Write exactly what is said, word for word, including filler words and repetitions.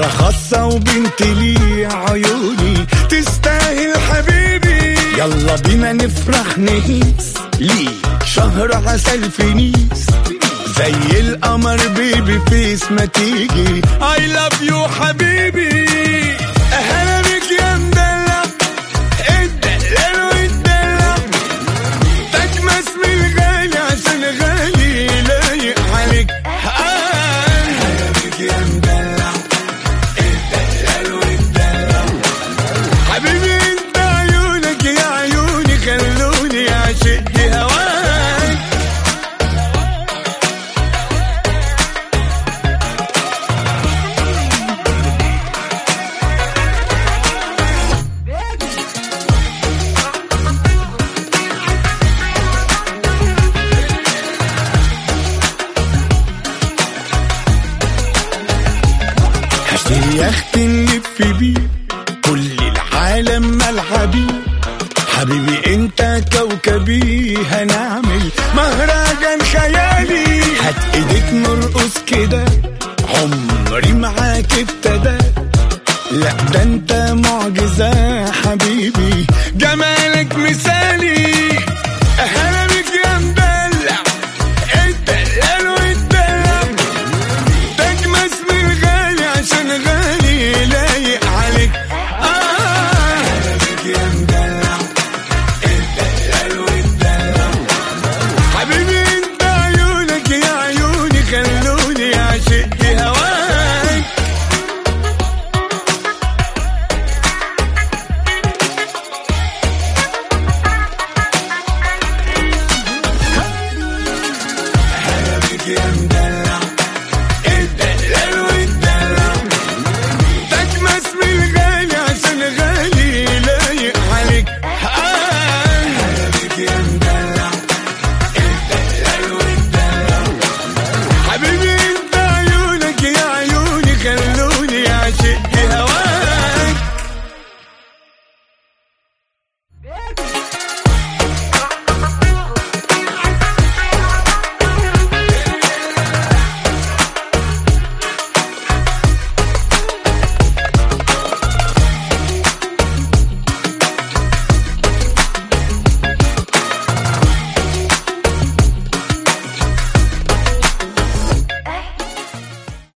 مرة خاصة وبنت لي عيوني تستاهل حبيبي. يلا بينا نفرح نهيس لي شهر عسل في نيس زي القمر بيبي فيس ما تيجي I love you حبيبي. أهلا بك يا مدلع الدلال والدلع تجمس من الغالي عشان غالي لايق عليك. أهلا بك يا مدلع الدلال والدلع حبيبي انت عيونك يا عيوني خلوني أعشق هواك. هشتري يخت نلف بيه كل العالم ملعبي حبيبي انت كوكبي هنعمل مهرجان خيالي. هات ايديك نرقص كده عمري معاك ابتدى لا ده انت معجزة حبيبي جمالك مثالي.